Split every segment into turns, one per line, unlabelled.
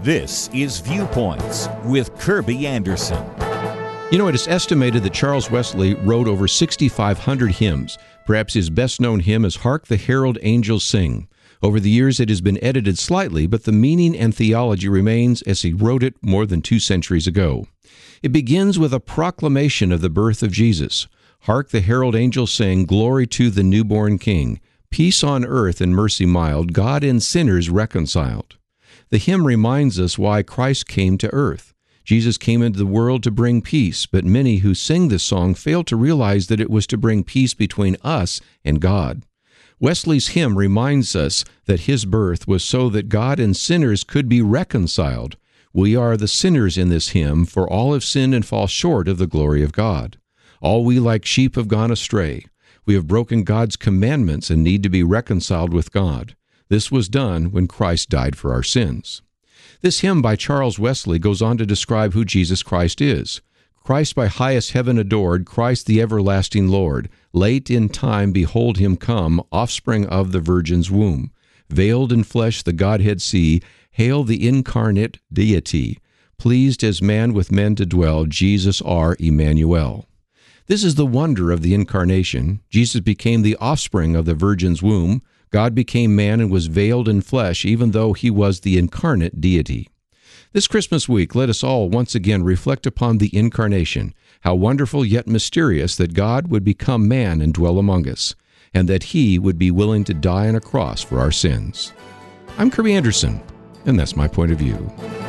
This is Viewpoints with Kirby Anderson.
You know, it is estimated that Charles Wesley wrote over 6,500 hymns. Perhaps his best-known hymn is Hark the Herald Angels Sing. Over the years, it has been edited slightly, but the meaning and theology remains as he wrote it more than 2 centuries ago. It begins with a proclamation of the birth of Jesus. Hark the herald angels sing, glory to the newborn King. Peace on earth and mercy mild, God and sinners reconciled. The hymn reminds us why Christ came to earth. Jesus came into the world to bring peace, but many who sing this song fail to realize that it was to bring peace between us and God. Wesley's hymn reminds us that his birth was so that God and sinners could be reconciled. We are the sinners in this hymn, for all have sinned and fall short of the glory of God. All we like sheep have gone astray. We have broken God's commandments and need to be reconciled with God. This was done when Christ died for our sins. This hymn by Charles Wesley goes on to describe who Jesus Christ is. Christ by highest heaven adored, Christ the everlasting Lord. Late in time behold him come, offspring of the Virgin's womb. Veiled in flesh the Godhead see, hail the incarnate deity. Pleased as man with men to dwell, Jesus our Emmanuel. This is the wonder of the incarnation. Jesus became the offspring of the Virgin's womb. God became man and was veiled in flesh, even though he was the incarnate deity. This Christmas week, let us all once again reflect upon the incarnation, how wonderful yet mysterious that God would become man and dwell among us, and that he would be willing to die on a cross for our sins. I'm Kirby Anderson, and that's my point of view.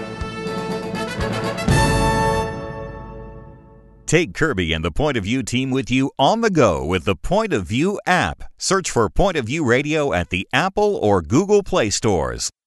Take Kirby and the Point of View team with you on the go with the Point of View app. Search for Point of View Radio at the Apple or Google Play stores.